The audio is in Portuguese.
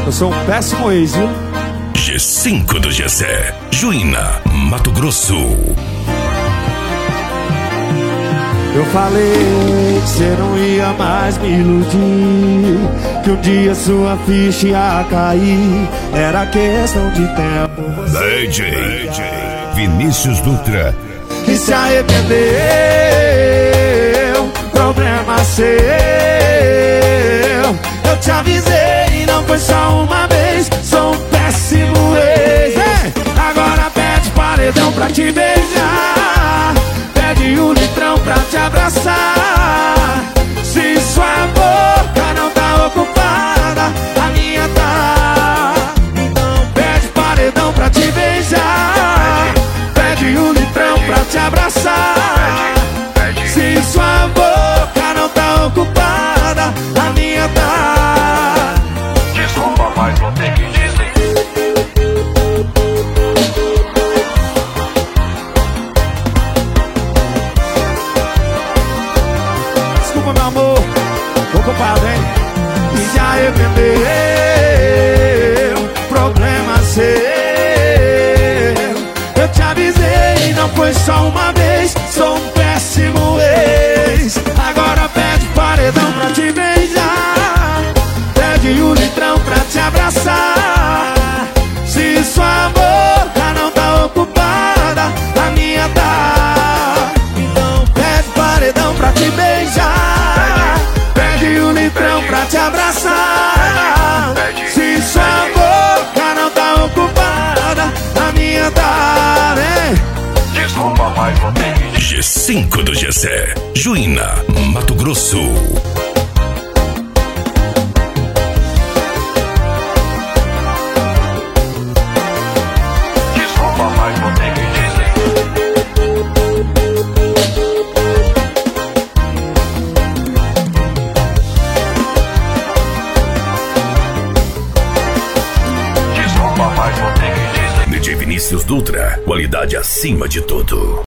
Eu sou um péssimo ex, viu? G5 do Gessé, Juína, Mato Grosso. Eu falei que você não ia mais me iludir, que um dia sua ficha ia cair, era questão de tempo. DJ Vinícius Dutra. E se arrependeu, problema seu. Eu te avisei e não foi só uma vez, sou um péssimo ex. Agora pede paredão pra te beijar, pede um litrão pra te abraçar. Se sua boca não tá ocupada, a minha tá. Então pede paredão pra te beijar, pede um litrão pra te abraçar. Se sua boca não tá ocupada, a minha tá. Desculpa, mas vou ter que dizer. Desculpa, meu amor, tô ocupado, hein? E se arrependeu, problema seu. Eu te avisei, não foi só uma vez, sou um péssimo ex. Agora pede paredão pra te beijar, pede um litrão pra te abraçar. Se sua boca não tá ocupada, a minha tá. Então pede paredão pra te beijar, pede um litrão pra te abraçar. Se sua boca não tá ocupada, a minha tá, né? Desculpa, mas vou ter que dizer. G5 do Gessé, Juína, Mato Grosso. Desculpa, mas vou ter que dizer. Desculpa, mas vou ter que dizer. DJ Vinícius Dutra, qualidade acima de tudo.